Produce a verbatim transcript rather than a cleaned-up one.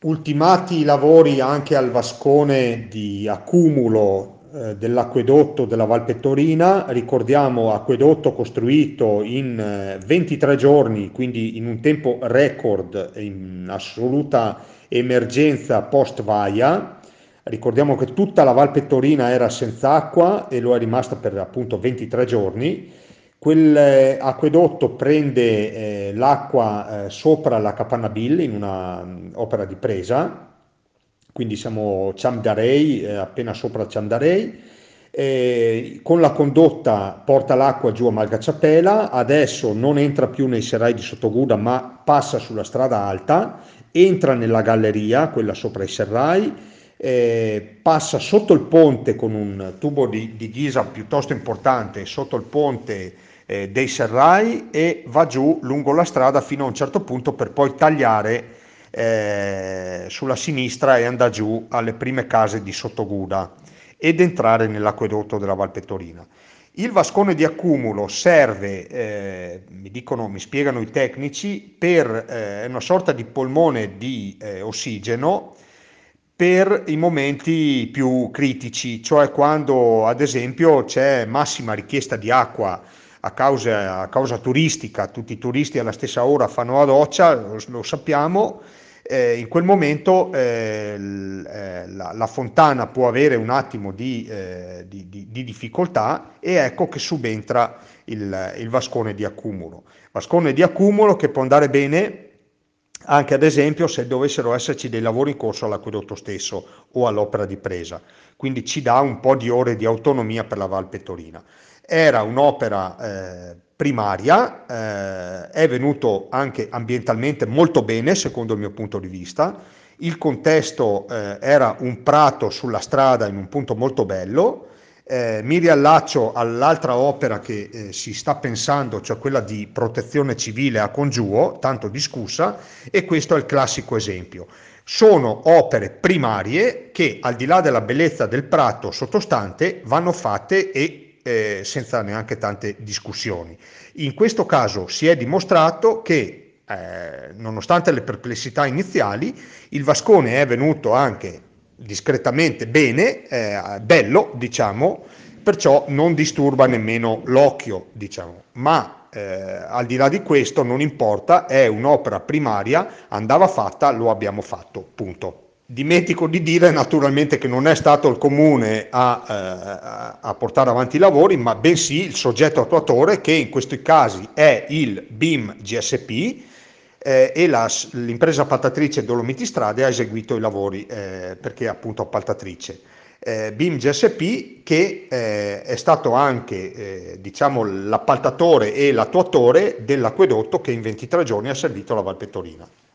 Ultimati i lavori anche al vascone di accumulo eh, dell'acquedotto della Valpettorina. Ricordiamo acquedotto costruito in eh, ventitré giorni, quindi in un tempo record, in assoluta emergenza post vaia. Ricordiamo che tutta la Valpettorina era senza acqua e lo è rimasta per appunto ventitré giorni. Quel eh, acquedotto prende eh, l'acqua eh, sopra la Capanna Bill in una mm, opera di presa, quindi siamo Ciamdarei, eh, appena sopra Ciamdarei. Eh, con la condotta porta l'acqua giù a Malgacciapela, adesso non entra più nei serrai di Sottoguda ma passa sulla strada alta, entra nella galleria, quella sopra i serrai, eh, passa sotto il ponte con un tubo di, di ghisa piuttosto importante, sotto il ponte eh, dei serrai, e va giù lungo la strada fino a un certo punto per poi tagliare eh, sulla sinistra e andare giù alle prime case di Sottoguda ed entrare nell'acquedotto della Valpettorina. Il vascone di accumulo serve, eh, mi dicono, mi spiegano i tecnici, per eh, una sorta di polmone di eh, ossigeno per i momenti più critici, cioè quando ad esempio c'è massima richiesta di acqua a causa, a causa turistica, tutti i turisti alla stessa ora fanno la doccia, lo, lo sappiamo, eh, in quel momento eh, l- eh, la, la fontana può avere un attimo di, eh, di- di- di difficoltà, e ecco che subentra il, il vascone di accumulo. Vascone di accumulo che può andare bene anche ad esempio se dovessero esserci dei lavori in corso all'acquedotto stesso o all'opera di presa, quindi ci dà un po' di ore di autonomia per la Valpettorina. Era un'opera eh, primaria, eh, è venuto anche ambientalmente molto bene secondo il mio punto di vista. Il contesto eh, era un prato sulla strada in un punto molto bello. Eh, mi riallaccio all'altra opera che eh, si sta pensando, cioè quella di protezione civile a Congiuo, tanto discussa, e questo è il classico esempio. Sono opere primarie che, al di là della bellezza del prato sottostante, vanno fatte e eh, senza neanche tante discussioni. In questo caso si è dimostrato che, eh, nonostante le perplessità iniziali, il vascone è venuto anche discretamente bene, eh, bello, diciamo, perciò non disturba nemmeno l'occhio, diciamo, ma eh, al di là di questo non importa, è un'opera primaria, andava fatta, lo abbiamo fatto, punto. Dimentico di dire naturalmente che non è stato il comune a, eh, a portare avanti i lavori, ma bensì il soggetto attuatore, che in questi casi è il B I M G S P, eh, e la- l'impresa appaltatrice Dolomiti Strade ha eseguito i lavori eh, perché è appunto appaltatrice. Eh, B I M G S P che eh, è stato anche eh, diciamo l'appaltatore e l'attuatore dell'acquedotto che in ventitré giorni ha servito la Valpettorina.